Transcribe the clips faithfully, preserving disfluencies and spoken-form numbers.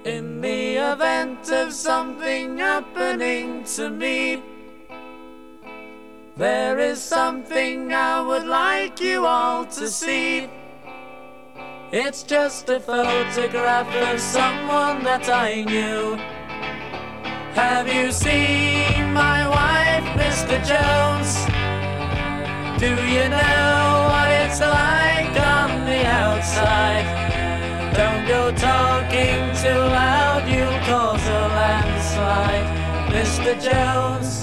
In the event of something happening to me, there is something I would like you all to see. It's just a photograph of someone that I knew. Have you seen my wife, Mister Jones? Do you know what it's like on the outside? Don't go talking too loud, you'll cause a landslide, Mister Jones.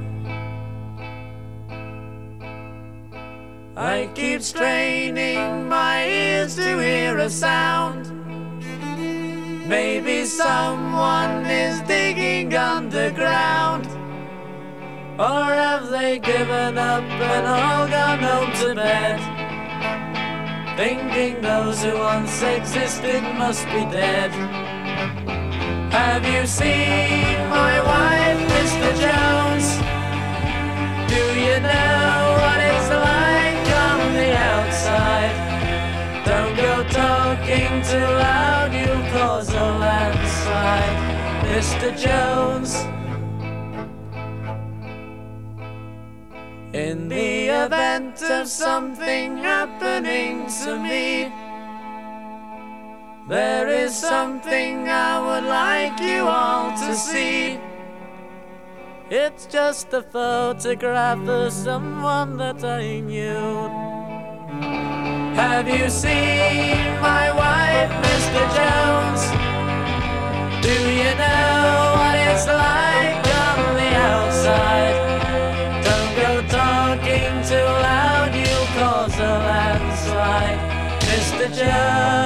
I keep straining my ears to hear a sound. Maybe someone is digging underground. Or have they given up and all gone home to bed, thinking those who once existed must be dead? Have you seen my wife, Mister Jones? Do you know what it's like on the outside? Don't go talking too loud, you'll cause a landslide, Mister Jones. In the event of something happening to me, there is something I would like you all to see. It's just a photograph of someone that I knew. Have you seen my wife, Mister Jones? Do you know what it's like on the outside? Don't go talking too loud, you'll cause a landslide, Mister Jones.